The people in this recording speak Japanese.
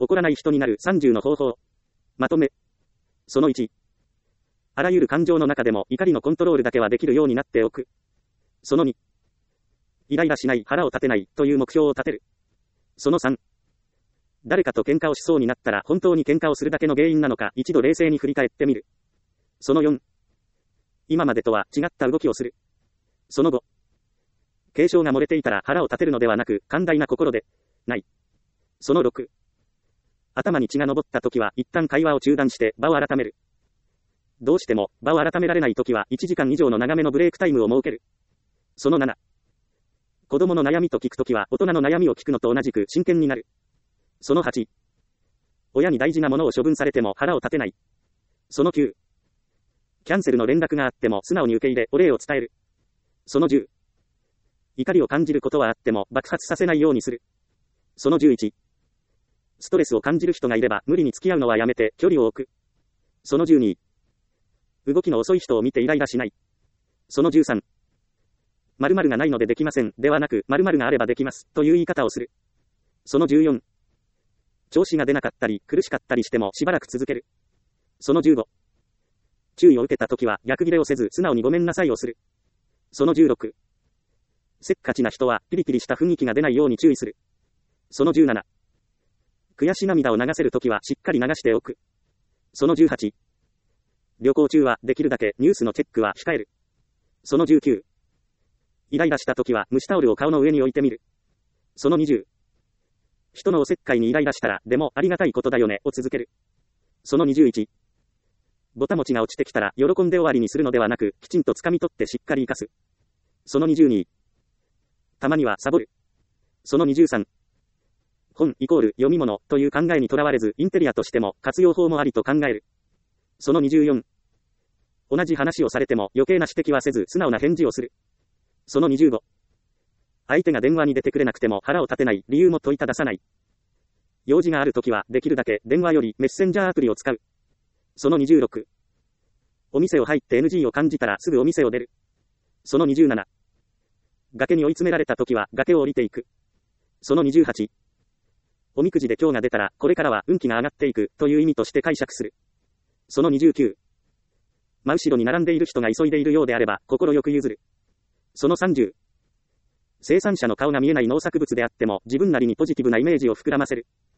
怒らない人になる30の方法。まとめ。その1。あらゆる感情の中でも怒りのコントロールだけはできるようになっておく。その2。イライラしない、腹を立てないという目標を立てる。その3。誰かと喧嘩をしそうになったら本当に喧嘩をするだけの原因なのか一度冷静に振り返ってみる。その4。今までとは違った動きをする。その5。警鐘が漏れていたら腹を立てるのではなく寛大な心でない。その6。頭に血が上った時は一旦会話を中断して場を改める。どうしても場を改められない時は1時間以上の長めのブレイクタイムを設ける。その7。子供の悩みと聞くときは大人の悩みを聞くのと同じく真剣になる。その8。親に大事なものを処分されても腹を立てない。その9。キャンセルの連絡があっても素直に受け入れお礼を伝える。その10。怒りを感じることはあっても爆発させないようにする。その11。ストレスを感じる人がいれば無理に付き合うのはやめて距離を置く。その12。動きの遅い人を見てイライラしない。その13。〇〇がないのでできませんではなく〇〇があればできますという言い方をする。その14。調子が出なかったり苦しかったりしてもしばらく続ける。その15。注意を受けたときは逆ギレをせず素直にごめんなさいをする。その16。せっかちな人はピリピリした雰囲気が出ないように注意する。その17。悔し涙を流せるときはしっかり流しておく。その18。旅行中はできるだけニュースのチェックは控える。その19。イライラしたときは蒸しタオルを顔の上に置いてみる。その20。人のおせっかいにイライラしたらでもありがたいことだよねを続ける。その21。ぼたもちが落ちてきたら喜んで終わりにするのではなくきちんと掴み取ってしっかり活かす。その22。たまにはサボる。その23。本イコール読み物という考えにとらわれずインテリアとしても活用法もありと考える。その24。同じ話をされても余計な指摘はせず素直な返事をする。その25。相手が電話に出てくれなくても腹を立てない理由も問いたださない。用事があるときはできるだけ電話よりメッセンジャーアプリを使う。その26。お店を入って NG を感じたらすぐお店を出る。その27。崖に追い詰められたときは崖を降りていく。その28。おみくじで今日が出たらこれからは運気が上がっていくという意味として解釈する。その29。真後ろに並んでいる人が急いでいるようであれば心よく譲る。その30。生産者の顔が見えない農作物であっても自分なりにポジティブなイメージを膨らませる。